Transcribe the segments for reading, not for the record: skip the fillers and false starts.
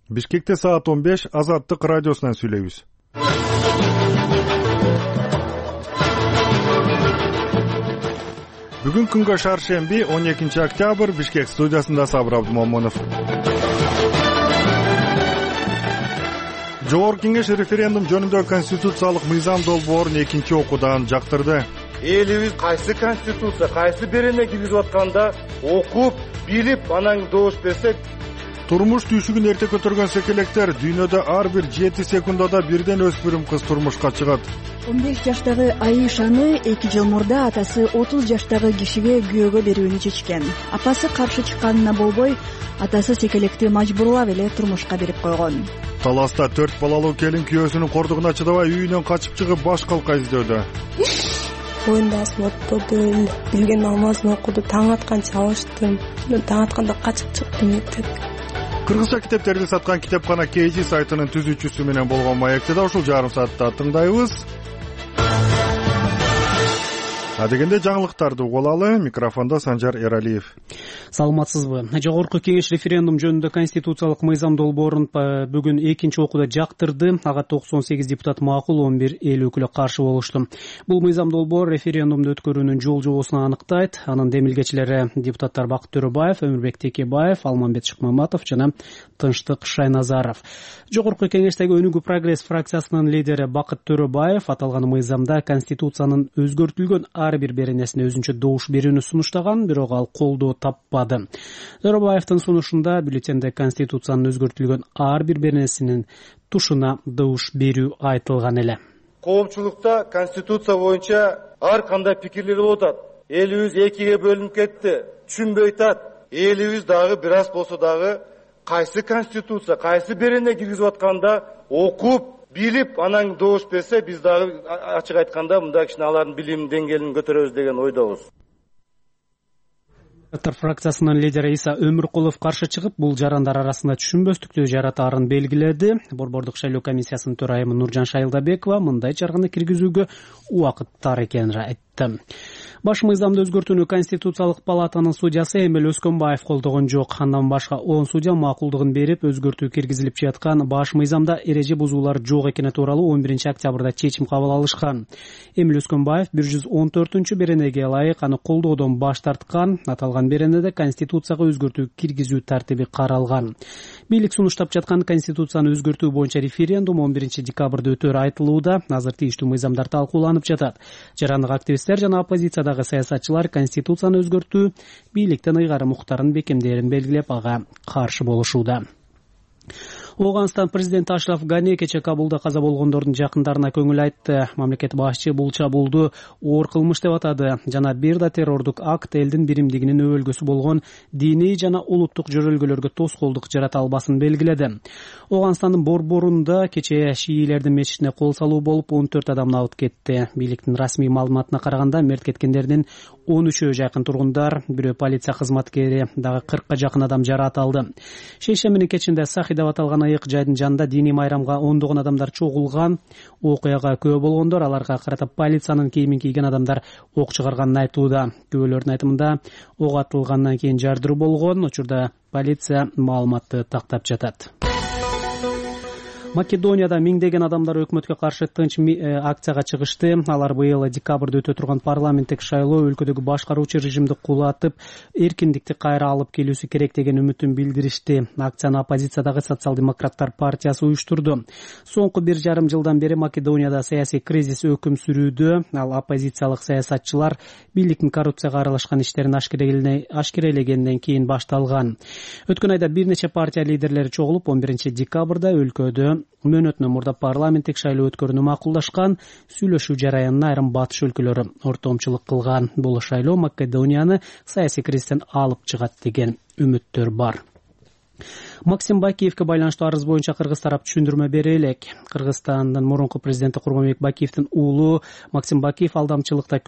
Бишкекте саат 15 Азаттык радиосунан сүйлөйбүз. Бүгүн күнгө шаршемби 12 октябрь Бишкек студиясында Сабыр Абдумомунов. Жогорку Кеңеш референдум жөнүндө конституциялык мыйзам долбоорун экинчи окуудан жактырды. Элибиз кайсы конституция, кайсы берене киргизип атканда окуп, билип, анан добуш берсе. Турмуш түйшүгүн эрте көтөргөн секелектер дүйнөдө ар бир 7 секундада бирден өспүрүм кыз турмушка чыгат. 15 жаштагы Айшаны 2 жыл мурда атасы 30 жаштагы кишиге күйөөгө берүүнү чечкен. Апасы каршы чыкканына болбой, атасы секелекти мажбурлап эле турмушка берип койгон. Таласта 4 балалуу келин күйөөсүнүн кордугуна чыдабай үйүнөн качып чыгып баш калка издөдө. Оюндасын отподу, билген намазын окуду, таң атканча алыштым. Таң атканда качып чыктым эртең. Кыргызча китептерди саткан китепкана KG сайтынын түзүүчүсү менен болгон маекти да ушул жарым саатта тыңдайбыз. Адегенде жаңылыктарды угулалы. Микрофондо Санжар Эралиев. Саламатсызбы? Жогорку Кеңеш референдум жөнүндө конституциялык мыйзам долбоорун бүгүн экинчи окууда жактырды. Ага 98 депутат макул, 11 эл өкүлү каршы болушту. Бул мыйзам долбоор референдумду өткөрүүнүн жол-жобосун аныктайт. Анын демилгечилери депутаттар Бакыт Төрөбаев, Өмүрбек Текебаев, Алмамбет Шыкмаматов жана Тынчтык Шайназаров. Жогорку Кеңештеги Өнүгүү прогресс фракциясынын лидери Бакыт Төрөбаев аталган мыйзамда конституциянын өзгөртүлгөн ар бир беренесине өзүнчө добуш берүүнү сунуштаган, бирок ал колдоо таппады. Төрөбаевдин сунушунда бюллетенде конституциянын өзгөртүлгөн ар бир беренесинин тушуна добуш берүү айтылган эле. Коомчулукта конституция боюнча ар кандай пикирлер болуп атат. Элибиз экиге бөлүнүп кетти, түшүнбөй атат. Элибиз дагы бир аз болсо дагы кайсы конституция, кайсы берене киргизип атканда окуп, билип, анан добуш берсе, биз дагы ачык айтканда мындай кичине алардын билим деңгээлин көтөрөбүз деген ойдобуз. Фракциясынын лидери Иса Өмүркулов каршы чыгып, бул жарандар арасында түшүнбөстүктү жаратаарын белгиледи. Борбордук шайлоо комиссиясынын төрайымы Нуржан Шайылдабекова мындай чаргыны киргизүүгө убакыт тар экенин айтты. Баш мыйзамды өзгөртүүнү Конституциялык палатанын судьясы Эмил Өскөнбаев колдогон жок. Андан башка 10 судья макулдугун берип, өзгөртүү киргизилип жаткан баш мыйзамда эреже бузуулар жок экени тууралуу 11 октябрда чечим кабыл алышкан. Эмил Өскөнбаев 114 беренеге ылайык аны колдоодон баш тарткан. Аталган беренеде Конституцияга өзгөртүү киргизүү тартиби каралган. Бийлик сунуштап жаткан Конституцияны өзгөртүү боюнча референдум 11 декабрда өтөр айтылууда. Азыр тийиштүү мыйзамдар талкууланып жатат. Жарандык активисттер жана оппозициядагы саясатчылар Конституцияны өзгөртүү бийликтен ыйгарым укуктарын бекемдерин белгилеп, ага каршы болушууда. Оганстан президенти Ашраф Гани кече Кабулда каза болгондордун жакындарына көңүл айтты. Мамлекет башчы бул чабуулду оор кылмыш деп атады жана бир да террордук акт элдин биримдигинин өбөлгөсү болгон диний жана улуттук жөрөлгөлөргө тоскоолдук жарата албасын белгиледи. Оганстандын борборунда кече шиилердин мечитине кол салуу болуп 14 адам абыт кетти. Бийликтин расмий маалыматына караганда мерт кеткендердин 13-ө жакын тургундар, бирөө полиция кызматкери, дагы 40-ка жакын адам жараат алды. Шейшембинин кечинде Сахи деп аталган айык жайдын жанында диний майрамга ондогон адамдар чогулган. Окуяга күбө болгондор аларга карата полициянын кийимин кийген адамдар ок чыгарганын айтууда. Күбөлөрдүн айтымында ок атылгандан кийин жардыруу болгон. Учурда полиция маалыматты тактап жатат. Македонияда миңдеген адамдар өкмөткө каршы тынч акцияга чыгышты. Алар быйыл декабрда өтө турган парламенттик шайлоо өлкөдөгү башкаруучу режимди кулатып, эркиндикти кайра алып келүүсү керек деген үмүтүн билдиришти. Акцияны оппозициядагы социал-демократтар партиясы уюштурду. Соңку 1,5 жылдан бери Македонияда саясий кризис өкүм сүрүүдө. Ал оппозициялык саясатчылар бийликтин коррупцияга аралашкан иштерин ашкерелегенден кийин башталган. Өткөн айда бир нече партия лидерлери чогулуп 11 декабрда өлкөдө мөөнөтүнөн мурда парламенттик шайлоо өткөрүүнү макулдашкан. Сүйлөшүү жараянына айрым батыш өлкөлөрү ортомчулук кылган. Бул шайлоо Македонияны саясий кризистен алып чыгат деген үмүттөр бар. Максим Бакиевке байланыштуу арыз боюнча кыргыз тарап түшүндүрмө бере элек. Кыргызстандын мурунку президенти Курманбек Бакиевдин уулу Максим Бакиевди алдамчылыкта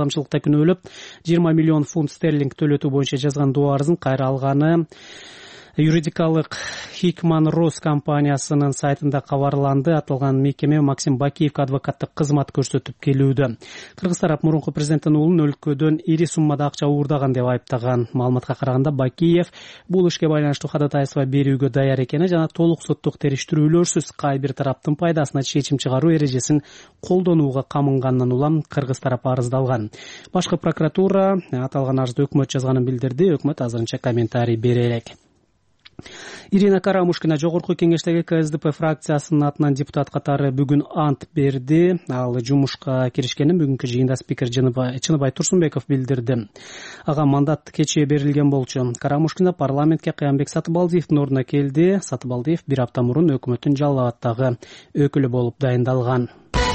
күнөөлөп 20 миллион фунт стерлинг төлөтүү боюнча жазган доо арызын кайра алганы Юридикалык Хикман Рос компаниясынын сайтында кабарланды. Аталган мекеме Максим Бакиевге адвокаттык кызмат көрсөтүп келүүдө. Кыргыз тарап мурунку президенттин уулун өлкөдөн ири суммада акча уурдаган деп айыптаган. Маалыматка караганда Бакиев бул ишке байланыштуу кадатайство берүүгө даяр экени жана толук соттук териштирүүлөрсүз кай бир тараптын пайдасына чечим чыгаруу эрежесин колдонууга камынгандан улам кыргыз тарап арыздалган. Башкы прокуратура аталган арызды өкмөт жазганын билдирди. Өкмөт азырынча комментарий бере элек. Ирина Карамушкина жогорку кеңештеги КСДП фракциясынын атынан депутат катары бүгүн ант берди. Ал жумушка киришкенин бүгүнкү жыйында спикер Чыныбай Турсунбеков билдирди. Ага мандат кечээ берилген болчу. Карамушкина парламентке Кыянбек Сатыбалдиевдин ордуна келди. Сатыбалдиев бир апта мурун өкмөттүн Жалал абаддагы өкүлү болуп дайындалган.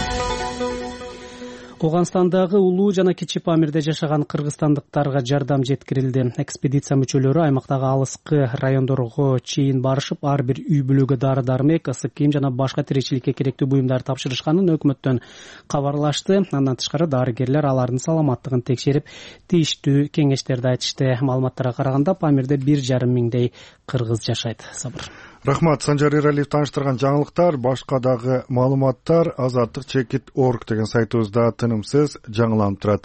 Оганстандагы Улуу жана Кичи Памирде жашаган кыргызстандыктарга жардам жеткирилди. Экспедиция мүчөлөрү аймактагы алыскы райондорго чейин барышып, ар бир үй бүлөгө дары-дармек, ысык кийим жана башка тиричиликке керектүү буюмдар тапшырышканын өкмөттөн кабарлашты. Андан тышкары дарыгерлер алардын саламаттыгын текшерип, тийиштүү кеңештерди айтышты. Маалыматтарга караганда Памирде 1,5 миңдей кыргыз жашайт. Сабыр. Рахмат, Санжар Эралиев таныштырган жаңылыктар, башка дагы маалыматтар azattik.org деген сайтыбызда тынымсыз жаңыланып турат.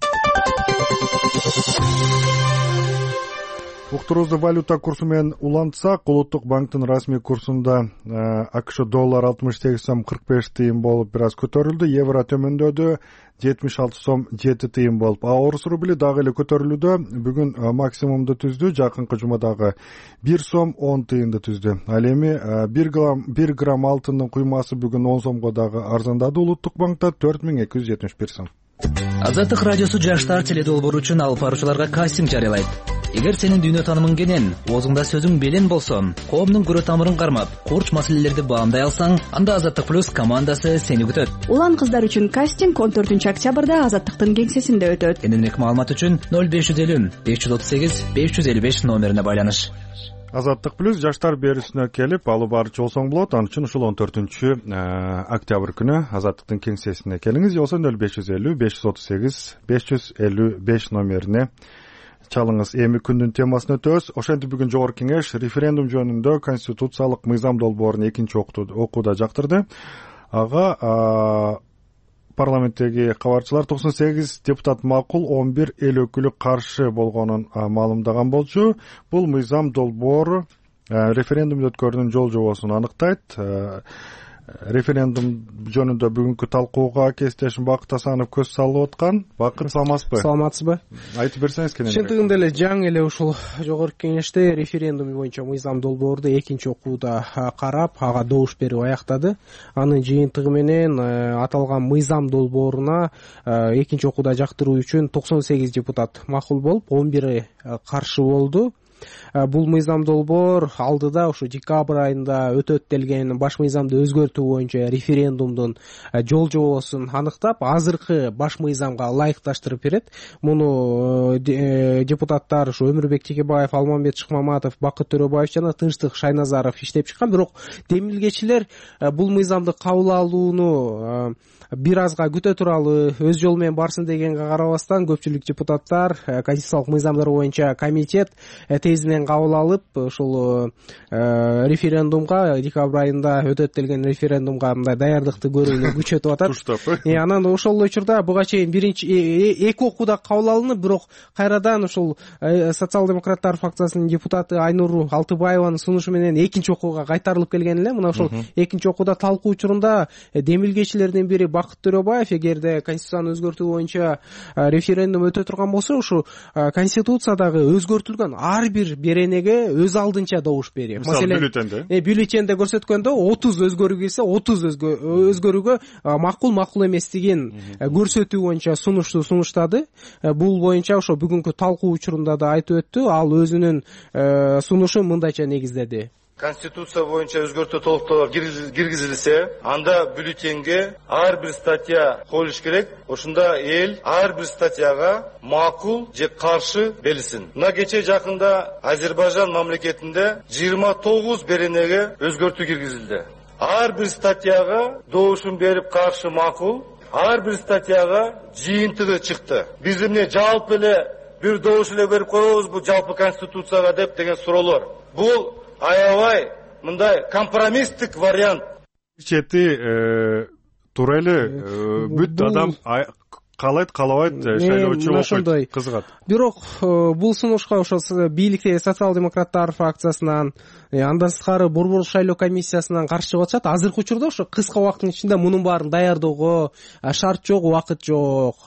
Уктурубузду валюта курсу менен улантсак, Улуттук банктын расмий курсунда АКШ доллар 68 сом 45 тыйын болуп бир аз көтөрүлдү, евро төмөндөдү 76 сом 7 тыйын болуп. Орус рубли дагы эле көтөрүлүүдө, бүгүн максимумду түздү, жакынкы жумадагы 1 сом 10 тыйынды түздү. Ал эми 1 грамм алтындын куймасы бүгүн 10 сомго дагы арзандады. Улуттук банкта 4271 сом. Азаттык радиосу жаштар теледолбоору үчүн алып баруучуларга кастинг жарыялайт. Эгер сенин дүйнө таанымың кенен, оозуңда сөзүң белен болсо, коомдун көрө тамырын кармап, курч маселелерди баамдай алсаң, анда Азаттык плюс командасы сени күтөт. Улан кыздар үчүн кастинг 14-октябрда Азаттыктын кеңсесинде өтөт. Кененирээк маалымат үчүн 0550 538 555 номерине байланыш. Азаттык плюс жаштар берүүсүнө келип алып барчу болсоң болот. Ал үчүн ушул 14-октябрь күнү Азаттыктын кеңсесине келиңиз. Же болбосо 0550 538 555 номерине чалыңыз. Эми күндүн темасын өтөбүз. Ошентип бүгүн жогорку кеңеш референдум жөнүндө конституциялык мыйзам долбоорун экинчи окууда жактырды. Ага парламенттеги кабарчылар 98 депутат макул, 11 эл өкүлү каршы болгонун маалымдаган болчу. Бул мыйзам долбоору референдум өткөрүүнүн жол жобосун аныктайт. Референдум жөнүндө бүгүнкү талкууга кесиптешим Бакыт Асанов көз салып аткан. Бакыт, саламатсызбы? Саламатсызбы? Айтып берсеңиз кененирээк. Чындыгында эле жаңы эле ушул жогорку кеңеште референдум боюнча мыйзам долбоорду экинчи окууда карап, ага добуш берип аяктады. Анын жыйынтыгы менен аталган мыйзам долбооруна экинчи окууда жактыруу үчүн 98 депутат макул болуп, 11 каршы болду. Бул мыйзам долбоор алдыда ушу декабрь айында өтөт делген баш мыйзамды өзгөртүү боюнча референдумдун жол жобосун аныктап, азыркы баш мыйзамга ылайыкташтырып берет. Муну депутаттар ушу Өмүрбек Текебаев, Алмамбет Шыкмаматов, Бакыт Төрөбаев жана Тынчтык Шайназаров иштеп чыккан. Бирок демилгечилер бул мыйзамды кабыл алууну бир азга күтө туралы өз жолу менен барсын дегенге карабастан, көпчүлүк депутаттар конституциялык мыйзамдар боюнча комитет тезинен кабыл алып, ушул референдумга, декабрь айында өтөт делген референдумга мындай даярдыкты көрүүнү күчөтүп атат. Анан ошол учурда буга чейин биринчи эки окууда кабыл алынып, бирок кайрадан ушул социал-демократтар фракциясынын депутаты Айнур Алтыбаеванын сунушу менен экинчи окууга кайтарылып келген эле. Мына ушул экинчи окууда талкуу учурунда демилгечилердин бири Бакыт Төрөбаев, эгерде конституцияны өзгөртүү боюнча референдум өтө турган болсо, ушу конституциядагы өзгөртүлгөн ар бир беренеге өз алдынча добуш берет. Маселен бюллетенде көрсөткөндө 30 өзгөрүү келсе, 30 өзгөрүүгө макул эместигин көрсөтүү боюнча сунушту сунуштады. Бул боюнча ошо бүгүнкү талкуу учурунда да айтып өттү. Ал өзүнүн сунушун мындайча негиздеди. Конституция боюнча өзгөртүү толуктоолор киргизилсе, анда бюллетенге ар бир статья коюлуш керек. Ошондо эл ар бир статьяга макул же каршы белсин. Мына кече жакында Азербайжан мамлекетинде 29 беренеге өзгөртүү киргизилди. Ар бир статьяга добушун берип каршы макул, ар бир статьяга жыйынтыгы чыкты. Биз эмне жалпы эле бир добуш эле берип коебузбу жалпы конституцияга деп деген суроолор. Бул аябай мындай компромисстик вариант. Чети туура эле бүт адам каалайт каалабайт шайлоочу окшойт, кызыгат. Бирок бул сунушка ошо бийликте социал-демократтар фракциясынан, андан сырткары борбордук шайлоо комиссиясынан каршы чыгып атышат. Азыркы учурда ошо кыска убакыттын ичинде мунун баарын даярдоого шарт жок, убакыт жок.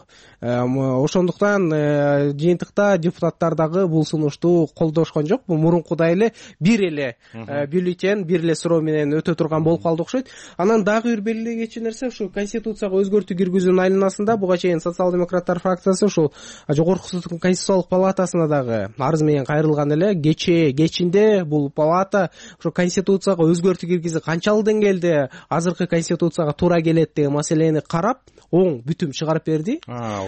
Ошондуктан жыйынтыкта депутаттар дагы бул сунушту колдошкон жок. Бул мурункудай эле бир эле бюллетень, бир эле суроо менен өтө турган болуп калды окшойт. Анан дагы бир белгилей кетчү нерсе ушу конституцияга өзгөртүү киргизүүнүн айланасында буга чейин социал-демократтар фракциясы ушул жогорку соттун конституциялык палатасына дагы арыз менен кайрылган эле. Кечинде бул палата ушу конституцияга өзгөртүү киргизип канчалык деңгээлде азыркы конституцияга туура келет деген маселени карап оң бүтүм чыгарып берди.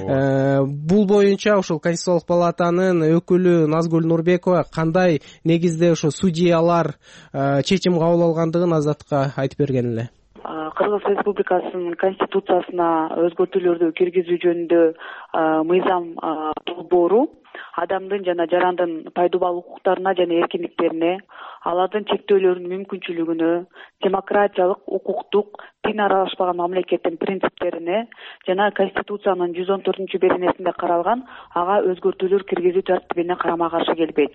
Бул боюнча ушул конституциялык палатанын өкүлү Назгүл Нурбекова кандай негизде ошо судьялар чечим кабыл алгандыгын Азаттыкка айтып берген эле. Кыргыз Республикасынын конституциясына өзгөртүүлөрдү киргизүү жөнүндө мыйзам долбоору адамдын жана жарандын пайдубал укуктарына жана эркиндиктерине, алардын чектөөлөрүнүн мүмкүнчүлүгүнө, демократиялык, укуктук, тин аралашпаган мамлекеттин принциптерине жана Конституциянын 114-беренесинде каралган ага өзгөртүүлөр киргизүү тартибине карама каршы келбейт.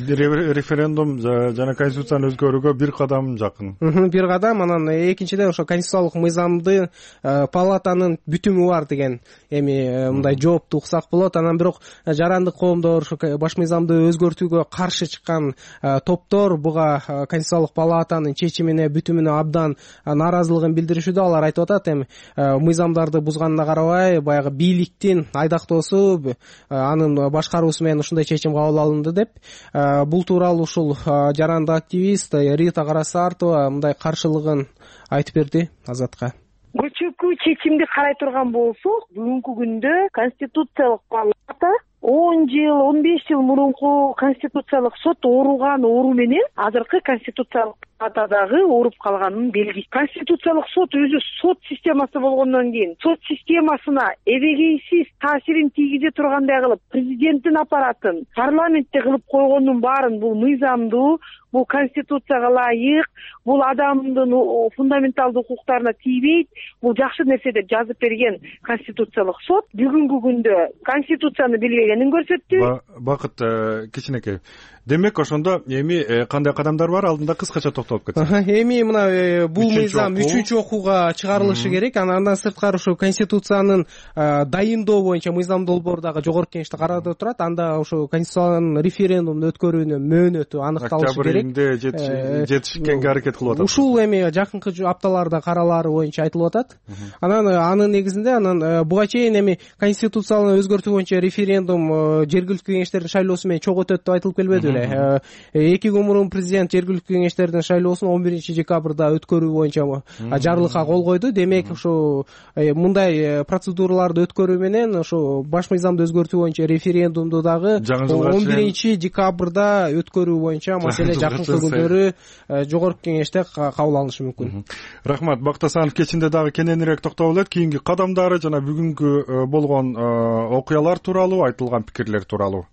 Референдум жана конституцияны өзгөрүүгө бир кадам жакын. Бир кадам. Анан экинчиден ошо конституциялык мыйзамды палатанын бүтүмү бар деген эми мындай жоопту уксак болот. Анан бирок жарандык коомдор ошо баш мыйзамды өзгөртүүгө каршы чыккан топтор буга конституциялык палатанын чечимине, бүтүмүнө абдан нааразылыгын билдиришүүдө. Алар айтып атат, эми мыйзамдарды бузганына карабай, баягы бийликтин айдактоосу, анын башкаруусу менен ушундай чечим кабыл алынды деп. Бул тууралуу ушул жаранды активист Рита Карасартова мындай каршылыгын айтып берди Азатка. Көчөкү чечимди карай турган болсок, бүгүнкү күндө конституциялык палата 10 жыл, 15 жыл мурунку конституциялык сот ооруган оору менен азыркы конституциялык палатадагы ооруп калганын белгиси. Конституциялык сот өзү сот системасы болгондон кийин сот системасына эбегейсиз таасирин тийгизе тургандай кылып президенттин аппаратын парламентте кылып койгондун баарын бул мыйзамдуу, бул конституцияга ылайык, бул адамдын фундаменталдуу укуктарына тийбейт, бул жакшы нерсе деп жазып берген конституциялык сот бүгүнкү күндө конституцияны билбегенин көрсөттү. Бакыт кичинекей. Демек ошондо эми кандай кадамдар бар, алдында кыскача токтолуп кетсек. Эми мына бул мыйзам 3-чү окууга чыгарылышы керек. Андан сырткары ошо конституциянын дайындоо боюнча мыйзам долбоору дагы жогорку кеңеште каралып турат. Анда ошо конституциянын референдумду өткөрүүнүн мөөнөтү аныкталышы керек. Октябрь жетишкенге аракет кылып атат. Ушул эми жакынкы апталарда каралаары боюнча айтылып атат. Анан анын негизинде буга чейин эми конституциялык өзгөртүү боюнча референдум жергиликтүү кеңештердин шайлоосу менен чогуу өтөт деп айтылып келбеди. 2 күн мурун президент жергиликтүү кеңештердин шайлоосун 11-декабрда өткөрүү боюнча жарлыкка кол койду. Демек ошо мындай процедураларды өткөрүү менен ошо баш мыйзамды өзгөртүү боюнча референдумду дагы 11-декабрда өткөрүү боюнча маселе жакынкы күндөрү жогорку кеңеште кабыл алынышы мүмкүн. Рахмат. Бактасанов кечинде дагы кененирээк токтолот. Кийинки кадамдары жана бүгүнкү болгон окуялар тууралуу, айтылган пикирлер тууралуу.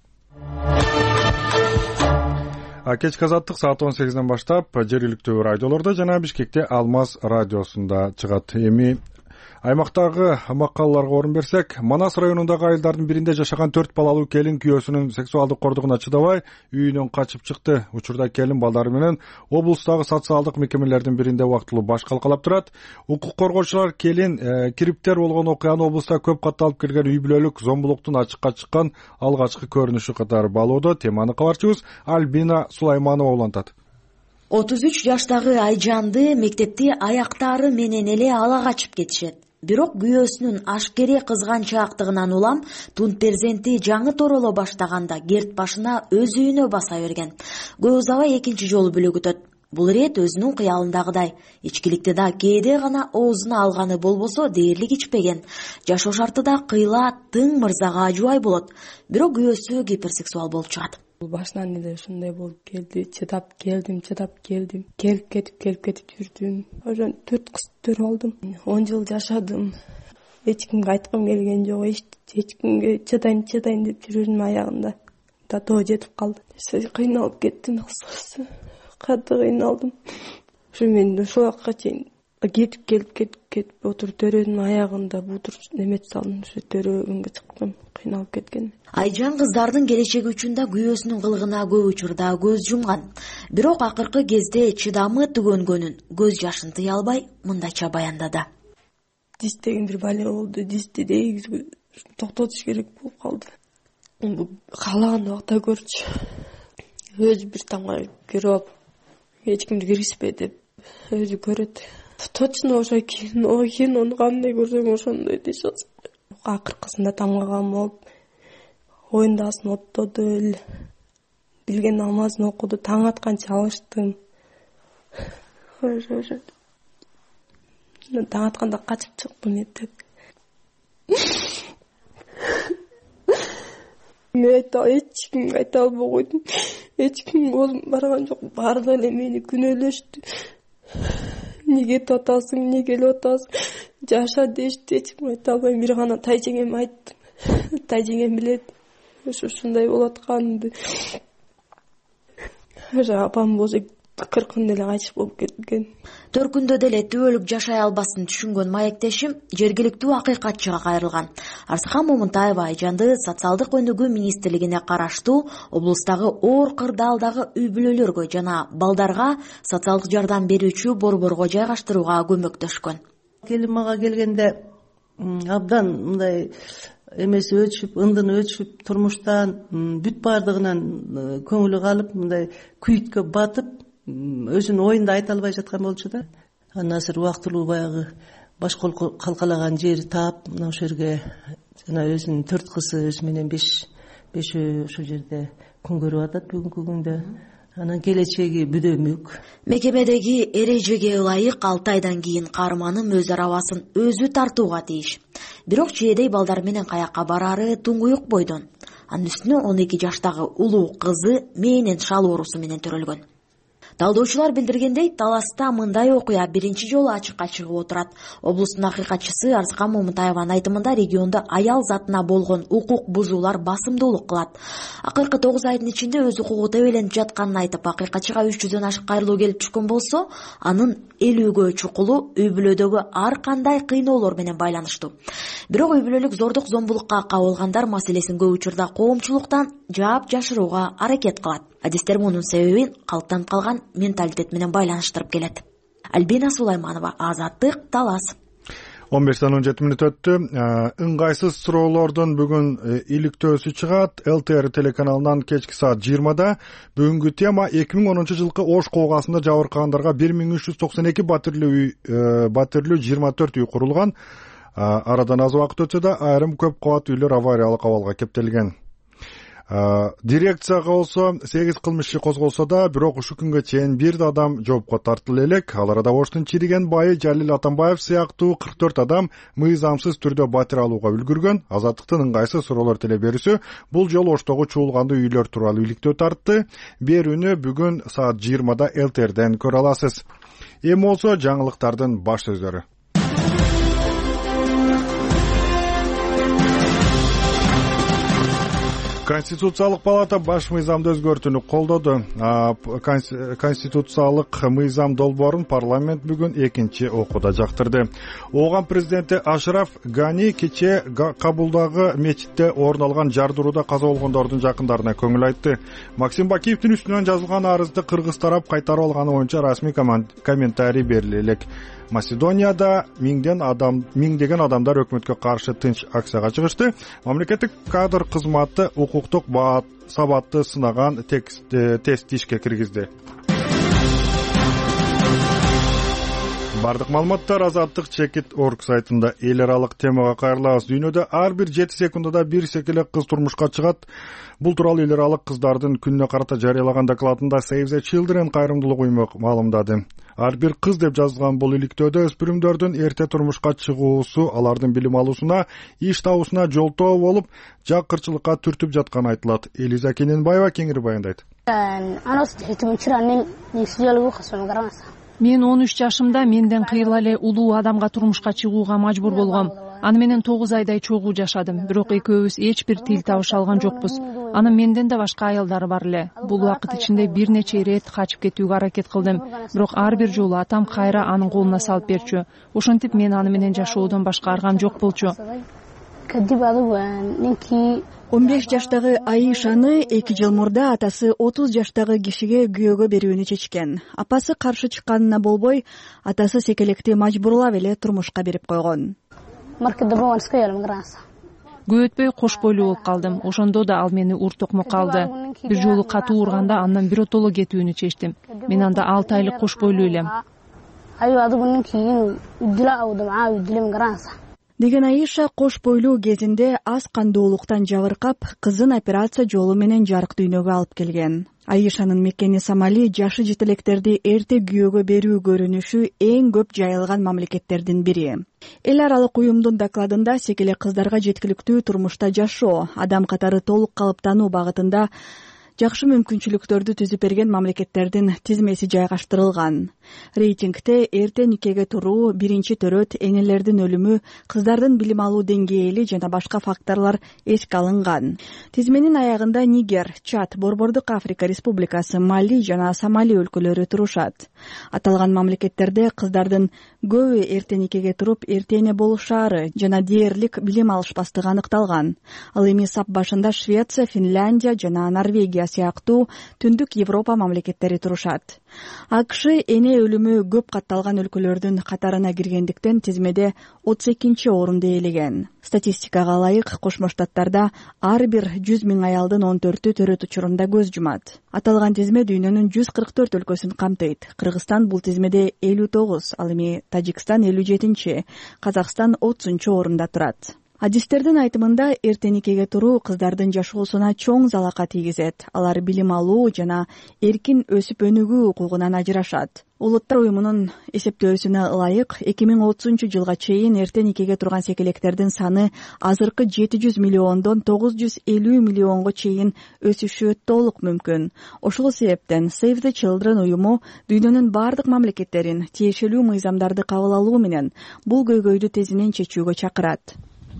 Кечки Азаттык саат 18-ден баштап жергиликтүү радиолордо жана Бишкекте Алмаз радиосунда чыгат. Эми аймактагы макалаларга орун берсек, Манас районундагы айылдардын биринде жашаган 4 балалуу келин күйөөсүнүн сексуалдык кордугуна чыдабай үйүнөн качып чыкты. Учурда келин балдары менен облустагы социалдык мекемелердин биринде убактылуу баш калкалап турат. Укук коргоочулар келин кириптер болгон окуяны облуста көп катталып келген үй бүлөлүк зомбулуктун ачыкка чыккан алгачкы көрүнүшү катары баалоодо. Теманы кабарчыбыз Альбина Сулайманова улантат. 33 жаштагы Айжанды мектепти аяктары менен эле ала качып кетишет. Бирок күйөөсүнүн ашкере кызганчаактыгынан улам тун перзенти жаңы тороло баштаганда керт башына өз үйүнө баса берген. Көп узабай экинчи жолу бүлөгүтөт. Бул ирет өзүнүн кыялындагыдай. Ичкиликти да кээде гана оозуна алганы болбосо дээрлик ичпеген. Жашоо шарты да кыйла тың мырзага ажубай болот. Бирок күйөөсү гиперсексуал болуп чыгат. Башынан эле ушундай болуп келди. Чыдап келдим. Келип кетип жүрдүм. Ошон 4 кыз төрөп алдым. 10 жыл жашадым. эч кимге айткым келген жок, эч кимге чыдайм деп жүрдүм. Аягында до того жетип калды. Кыйналып кеттим, кыскасы катты кыйналдым. Ушу мен ушул убакка чейин кетип отуруп төрөнүн аягында бутур немет салдым. Ушу төрөгөнгө чыктым, кыйналып кеткен. Айжан кыздардын келечеги үчүн да күйөөсүнүн кылыгына көп учурда көз жумган. Бирок акыркы кезде чыдамы түгөнгөнүн көз жашын тыя албай мындайча баяндады. Дис деген бир бале болду. Дисти дегиз токтотуш керек болуп калды. Каалаган убакта көрчү. Өзү бир тамга кирип, эч кимди киргизбе деп өзү көрөт. Точно ошо кинону кандай көрсөм ошондой дешет. Акыркысында тамгаган болуп, оюндасын оттоду эле. Билген намазын окуду, таң атканча алыштым. Ошо. Таң атканда качып чыктым эртең. Мен эч кимге айта албай койдум. Эч ким колум барган жок. Баары эле мени күнөөлөштү. Неге кетип атасың, неге келип атасың, жаша дешти. Эч кимге айта албайм. Бир гана тайжеңеме айттым. Тайжеңем билет ушундай болуп атканымды. Апам болсо 40 күндө эле кайтыш болуп кеткен. Төркүндө деле түбөлүк жашай албасын түшүнгөн маектешим жергиликтүү акыйкатчыга кайрылган. Арсыкан Момунтаева Айжанды социалдык өнүгүү министрлигине караштуу облустагы оор кырдаалдагы үй бүлөлөргө жана балдарга социалдык жардам берүүчү борборго жайгаштырууга көмөктөшкөн. Келимага келгенде абдан мындай эмеси өчүп, ындыны өчүп, турмуштан бүт баардыгынан көңүлү калып, мындай күйүткө батып, өзүнүн оюнду айта албай жаткан болчу да. Андан азыр убактылуу баягы баш калкалаган жери таап, мына ошол жерге жана өзүнүн 4 кызы өзү менен 5 ошол жерде күн көрүп атат бүгүнкү күндө. Анан келечеги бүдөмүк. Мекемедеги эрежеге ылайык 6 айдан кийин каарманым өз арабасын өзү тартууга тийиш. Бирок чээдей балдар менен каякка барары туңгуюк бойдон. Анын үстүнө 12 жаштагы улуу кызы мээнен шал оорусу менен төрөлгөн. Талдоочулар билдиргендей, Таласта мындай окуя биринчи жолу ачыкка чыгып отурат. Облустун акыйкатчысы Арсыкан Момунтаеванын айтымында региондо аял затына болгон укук бузуулар басымдуулук кылат. Акыркы 9 айдын ичинде өз укугу тебеленип жатканын айтып, акыйкатчыга 300дөн ашык кайрылуу келип түшкөн болсо, анын 50гө чукулу үй бүлөдөгү ар кандай кыйноолор менен байланыштуу. Бирок үй бүлөлүк зордук зомбулукка кабылгандар маселесин көп учурда коомчулуктан жаап жашырууга аракет кылат. Адистер мунун себебин калыптанып калган менталитет менен байланыштырып келет. Альбина Сулайманова, Азаттык, Талас. 15:17 өттү. Ыңгайсыз суроолордун бүгүн иликтөөсү чыгат. ЛТР телеканалынан кечки саат 20-да. Бүгүнкү тема 2010 жылкы Ош коогасында жабыркагандарга 1392 батирлүү 24 үй курулган. Арадан аз убакыт өтсө да айрым көп кабат үйлөр авариялык абалга кептелген. Дирекцияга болсо 8 кылмыш козголсо да, бирок ушул күнгө чейин бир да адам жоопко тартылып элек. Ал арада Оштун чириген байы Жалил Атамбаев сыяктуу 44 адам мыйзамсыз түрдө батир алууга үлгүргөн. Азаттыктын ыңгайсыз суроолор теле берүүсү бул жолу Оштогу чуулгандуу үйлөр тууралуу иликтөө тартты. Берүүнү бүгүн саат 20-да ЛТРден көрө аласыз. Эми болсо жаңылыктардын баш сөздөрү. Конституциялык палата баш мыйзамды өзгөртүүнү колдоду. Конституциялык мыйзам долбоорун парламент бүгүн экинчи окууда жактырды. Ооган президенти Ашраф Гани кече Кабулдагы мечитте орун алган жардырууда каза болгондордун жакындарына көңүл айтты. Максим Бакиевдин үстүнөн жазылган арызды кыргыз тарап кайтарып алганы боюнча расмий комментарий бериле элек. Македонияда миңдеген адамдар өкмөткө каршы тынч акцияга чыгышты. Мамлекеттик кадр кызматы укуктук сабатты сынаган тест ишке киргизди. Бардык маалыматтар Азаттык Чекит.org сайтында. Эл аралык темага кайрылабыз. Дүйнөдө ар бир 7 секундада бир секелек кыз турмушка чыгат. Бул тууралуу эл аралык кыздардын күнүнө карата жарыялаган докладында Save the Children кайрымдуулук уюму маалымдады. Ар бир кыз деп жазылган бул иликтөөдө өспүрүмдөрдүн эрте турмушка чыгуусу алардын билим алуусуна, иш табуусуна жолтоо болуп, жакырчылыкка түртүп жатканы айтылат. Элиза Кененбаева кеңири баяндайт. Мен 13 жашымда менден кыйла эле улуу адамга турмушка чыгууга мажбур болгом. Аны менен 9 айдай чогуу жашадым, бирок экөөбүз эч бир тил табыша алган жокпуз. Анын менден да башка аялдары бар эле. Бул убакыт ичинде бир нече ирет качып кетүүгө аракет кылдым, бирок ар бир жолу атам кайра анын колуна салып берчү. Ошентип мен аны менен жашоодон башка аргам жок болчу. 15 жаштагы Аишаны 2 жыл мурда атасы 30 жаштагы кишиге күйөөгө берүүнү чечкен. Апасы каршы чыкканына болбой, атасы секелекти мажбурлап эле турмушка берип койгон. Көп өтпөй кош бойлуу болуп калдым. Ошондо да ал мени ур токмокко алды. Бир жолу катуу урганда андан биротоло кетүүнү чечтим. Мен анда 6 айлык кош бойлуу элем. Деген Аиша кош бойлуу кезинде аз кандуулуктан жабыркап, кызын операция жолу менен жарык дүйнөгө алып келген. Аишанын мекени Сомали жашы жетелектерди эрте күйөөгө берүү көрүнүшү эң көп жайылган мамлекеттердин бири. Эл аралык уюмдун докладында секелек кыздарга жеткиликтүү турмушта жашоо, адам катары толук калыптануу багытында жакшы мүмкүнчүлүктөрдү түзүп берген мамлекеттердин тизмеси жайгаштырылган. Рейтингте эрте никеге туруу, биринчи төрөт, энелердин өлүмү, кыздардын билим алуу деңгээли жана башка факторлор эске алынган. Тизменин аягында Нигер, Чад, Борбордук Африка Республикасы, Мали жана Сомали өлкөлөрү турушат. Аталган мамлекеттерде кыздардын көбү эрте никеге туруп, эрте эне болушаары жана дээрлик билим алышпастыгы аныкталган. Ал эми сап башында Швеция, Финляндия жана Норвегия сыяктуу түндүк Европа мамлекеттери турушат. АКШ эне өлүмү көп катталган өлкөлөрдүн катарына киргендиктен тизмеде 32-чи орунду ээлеген. Статистикага ылайык Кошмо Штаттарда ар бир 100 000 аялдын 14-ü төрөт учурунда көз жумат. Аталган тизме дүйнөнүн 144 өлкөсүн камтыйт. Кыргызстан бул тизмеде 59, ал эми Тажикстан 57-чи, Казакстан 30-чу орунда турат. Адистердин айтымында эрте никеге туруу кыздардын жашоосуна чоң залака тийгизет. Алар билим алуу жана эркин өсүп өнүгүү укугунан ажырашат. Улуттар уюмунун эсептөөсүнө ылайык 2030-жылга чейин эрте никеге турган секелектердин саны азыркы 700 миллиондон 950 миллионго чейин өсүшү толук мүмкүн. Ошол себептен Save the Children уюму дүйнөнүн бардык мамлекеттерин тиешелүү мыйзамдарды кабыл алуу менен бул көйгөйдү тезинен чечүүгө чакырат.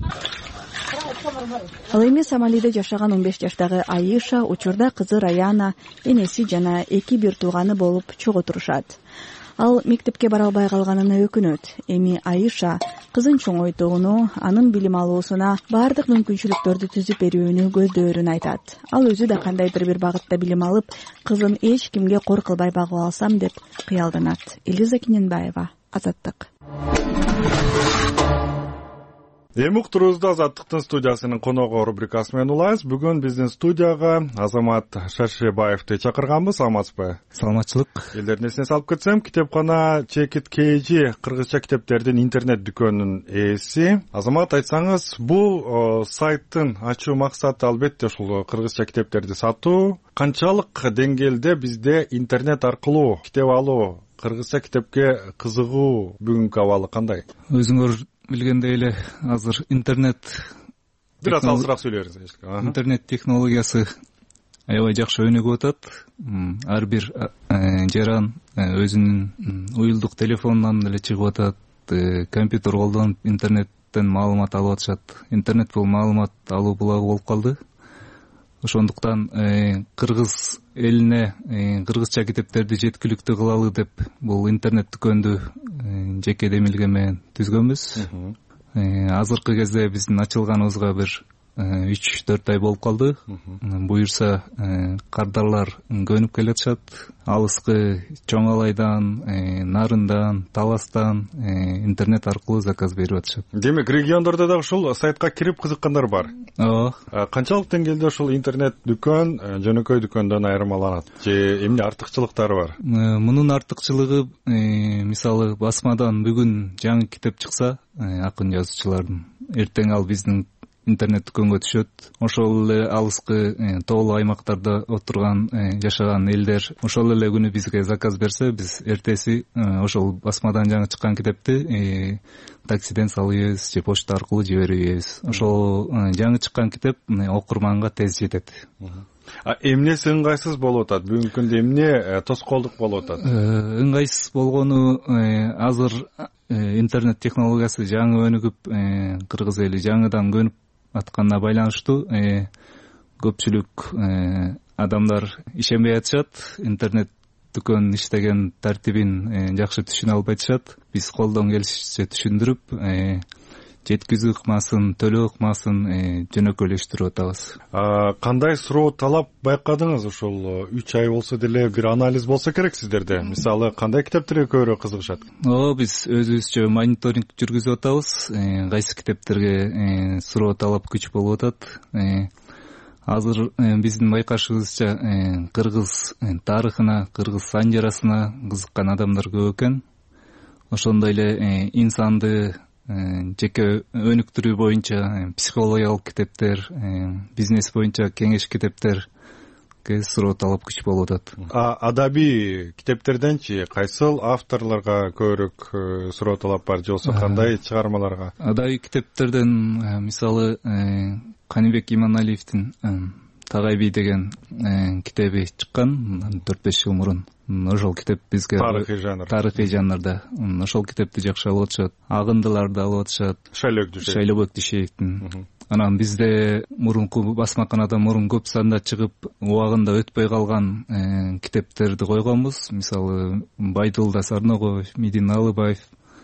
Ал эми Сомалиде жашаган 15 жаштагы Аиша учурда кызы Раяна, энеси жана 2 бир тууганы болуп чогуу турушат. Ал мектепке бара албай калганына өкүнөт. Эми Аиша кызын чоңойтууну, анын билим алуусуна бардык мүмкүнчүлүктөрдү түзүп берүүнү көздөөрүн айтат. Ал өзү да кандайдыр бир багытта билим алып, кызын эч кимге кор кылбай багып алсам деп кыялданат. Элиза Киненбаева, Азаттык. Эми уктуруубузду Азаттыктын студиясынын коногу рубрикасы менен улайбыз. Бүгүн биздин студияга Азамат Шаршебаевди чакырганбыз. Саламатсызбы? Саламатчылык. Элдердин эсине салып кетсем, китепкана Чекит KG кыргызча китептердин интернет дүкөнүнүн ээси. Азамат, айтсаңыз, бул сайттын ачуу максаты албетте ушул кыргызча китептерди сатуу. Канчалык деңгээлде бизде интернет аркылуу китеп алуу, кыргызча китепке кызыгуу бүгүнкү абалы кандай? Өзүңөр билгендей эле азыр интернет бир аз алысыраак сүйлөңүз. Интернет технологиясы аябай жакшы өнүгүп атат. Ар бир жаран өзүнүн уюлдук телефонунан эле чыгып атат, компьютер колдонуп интернеттен маалымат алып атышат. Интернет бул маалымат алуу булагы болуп калды. Ошондуктан кыргыз элине кыргызча китептерди жеткиликтүү кылалы деп бул интернет дүкөндү жеке демилге менен түзгөнбүз. Азыркы кезде биздин ачылганыбызга бир 3-4 ай болуп калды. Буюрса кардарлар көнүп келатышат. Алыскы Чоң Алайдан, Нарындан, Таластан интернет аркылуу заказ берип атышат. Демек, региондордо да ушул сайтка кирип кызыккандар бар. Ооба. Канчалык деңгээлде ушул интернет дүкөн жөнөкөй дүкөндөн айырмаланат? Же эмне артыкчылыктары бар? Мунун артыкчылыгы, мисалы, басмадан бүгүн жаңы китеп чыкса, акын жазуучулардын, эртең ал биздин интернет дүкөнгө түшөт. Ошол эле алыскы тоолуу аймактарда отурган жашаган элдер ошол эле күнү бизге заказ берсе, биз эртеси ошол басмадан жаңы чыккан китепти таксиден салып ийебиз же почта аркылуу жиберип ийебиз. Ошол жаңы чыккан китеп окурманга тез жетет. Эмнеси ыңгайсыз болуп атат? Бүгүнкү күндө эмне тоскоолдук болуп атат? Ыңгайсыз болгону азыр интернет технологиясы жаңы өнүгүп, кыргыз эли жаңыдан көнүп атканына байланыштуу көпчүлүк адамдар ишенбей атышат. Интернет дүкөн иштеген тартибин жакшы түшүнө албайтышат. Биз колдон келишинче түшүндүрүп, жеткизүү ыкмасын, төлөө ыкмасын жөнөкөйлөштүрүп атабыз. Кандай суроо талап байкадыңыз? Ушул 3 ай болсо деле бир анализ болсо керек сиздерде. Мисалы, кандай китептерге көбүрөөк кызыгышат? Биз өзүбүзчө мониторинг жүргүзүп атабыз. Кайсы китептерге суроо талап күч болуп атат. Азыр биздин байкашыбызча кыргыз тарыхына, кыргыз санжарасына кызыккан адамдар көп экен. Ошондой эле инсанды жеке өнүктүрүү боюнча психологиялык китептер, бизнес боюнча кеңеш китептерге суроо талап күч болуп атат. Адабий китептерденчи кайсыл авторлорго көбүрөөк суроо талап бар, же болбосо кандай чыгармаларга? Адабий китептерден мисалы Каныбек Иманалиевдин Тагай бий деген китеби чыккан 4-5 жыл мурун. Ошол китеп бизге тарыхый жанрда. Ошол китепти жакшы алып атышат. Агындыларды алып атышат. Шайлообек Дүйшеевдин. Анан бизде мурунку басмаканадан мурун көп санда чыгып, убагында өтпөй калган китептерди койгонбуз. Мисалы, Байдылда Сарногов, Мидин Алыбаев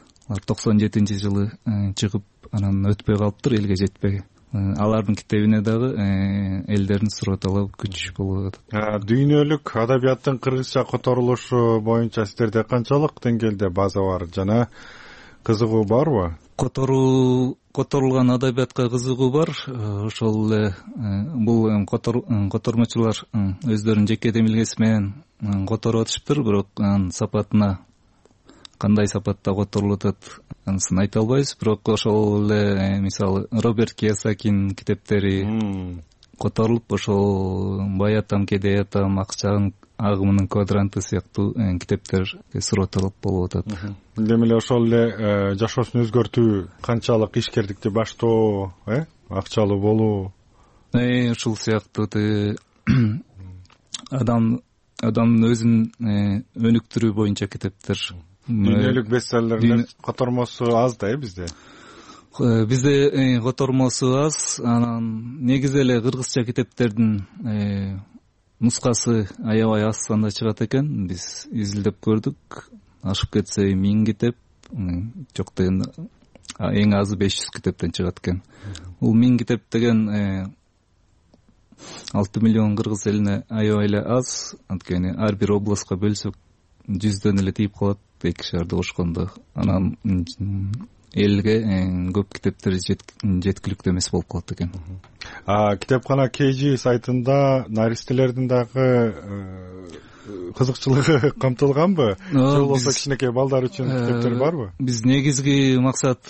97-жылы чыгып, анан өтпөй калыптыр, элге жетпей. Алардын китебине дагы элдердин суроо талабы күч болуп атат. Дүйнөлүк адабияттын кыргызча которулушу боюнча сиздерде канчалык деңгээлде база бар жана кызыгуу барбы? Которулган адабиятка кызыгуу бар. Ошол эле бул котормочулар өздөрүнүн жеке демилгеси менен которуп атышыптыр, бирок анын сапатына кандай сапатта которулуп атат анысын айта албайбыз. Бирок ошол эле мисалы Роберт Кийосакинин китептери которулуп, ошол Баятам, Кедеятам, Акчанын агымынын квадранты сыяктуу китептерге суроо талап болуп атат. Демек эле ошол эле жашоосун өзгөртүү, канчалык ишкердикти баштоо, акчалуу болуу, ушул сыяктуу адамдын өзүн өнүктүрүү боюнча китептер. Дүйнөлүк бестселлерлер котормосу аз да бизде. Бизде котормосу аз, анан негизи эле кыргызча китептердин нускасы аябай аз санда чыгат экен. Биз изилдеп көрдүк. Ашып кетсе 1000 китеп, жок дегенде эң азы 500 китептен чыгат экен. Бул 1000 китеп деген 6 миллион кыргыз элине аябай эле аз. Анткени ар бир областка бөлсөк 100дөн эле тийип калат, 2 шаарды кошкондо. Анан элге көп китептер жеткиликтүү эмес болуп калат экен. Китепкана KG сайтында наристелердин дагы кызыкчылыгы камтылганбы? Же болбосо кичинекей балдар үчүн китептер барбы? Биз негизги максат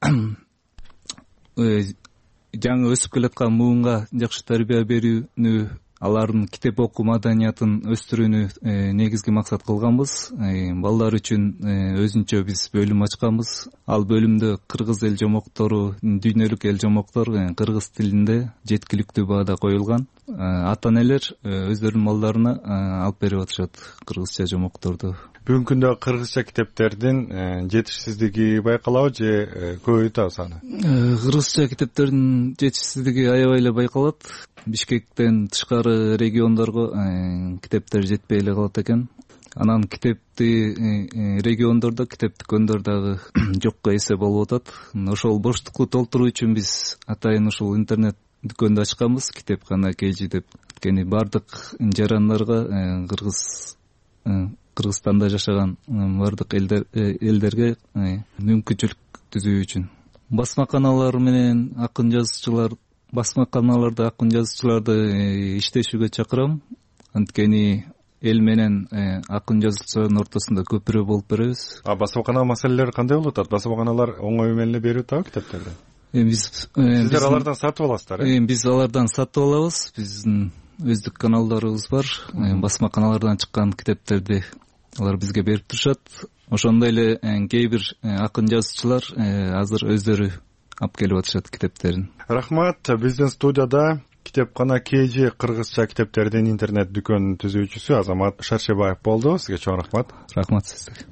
жаңы өсүп келаткан муунга жакшы тарбия берүүнү, алардын китеп окуу маданиятын өстүрүүнү негизги максат кылганбыз. Балдар үчүн өзүнчө биз бөлүм ачканбыз. Ал бөлүмдө кыргыз эл жомоктору, дүйнөлүк эл жомоктор кыргыз тилинде жеткиликтүү баада коюлган. Ата-энелер өздөрүнүн балдарына алып берип атышат кыргызча жомокторду. Бүгүнкү күндө кыргызча китептердин жетишсиздиги байкалабы же көбөйтөбү саны? Кыргызча китептердин жетишсиздиги аябай эле байкалат. Бишкектен тышкары региондорго китептер жетпей эле калат экен. Анан китепти региондордо, китеп дүкөндөр дагы жокко эсе болуп атат. Ошол боштукту толтуруу үчүн биз атайын ушул интернет дүкөндү ачканбыз, китепкана KG деп. Анткени бардык жарандарга Кыргызстанда жашаган бардык элдерге мүмкүнчүлүк түзүү үчүн. Басмаканалар менен басмаканаларда акын жазуучуларды иштешүүгө чакырам. Анткени эл менен акын жазуучулардын ортосунда көпүрө болуп беребиз. Басмакана маселелери кандай болуп атат? Басмаканалар оңой менен эле берип атабы китептерди? Сиздер алардан сатып аласыздар? Биз алардан сатып алабыз. Биздин өздүк каналдарыбыз бар. Басмаканалардан чыккан китептерди алар бизге берип турушат. Ошондой эле кээ бир акын жазуучулар азыр өздөрү алып келип атышат китептерин. Рахмат. Биздин студияда китепкана KG кыргызча китептердин интернет дүкөнүнүн түзүүчүсү Азамат Шаршебаев болду. Сизге чоң рахмат. Рахмат сизге.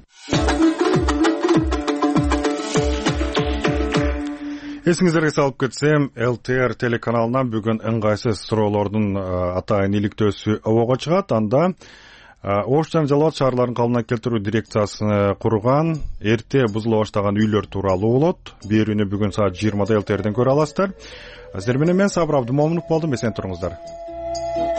Эсиңиздерге салып кетсем, ЛТР телеканалынан бүгүн ыңгайсыз суроолордун атайын иликтөөсү обого чыгат. Анда Ош жана Жалал абад шаарларын калыбына келтирүү дирекциясын курган эрте бузула баштаган үйлөр тууралуу болот. Берүүнү бүгүн саат 20-да ЛТРден көрө аласыздар. Сиздер менен мен Сабыр Абдымомунов болдум. Эсен туруңуздар.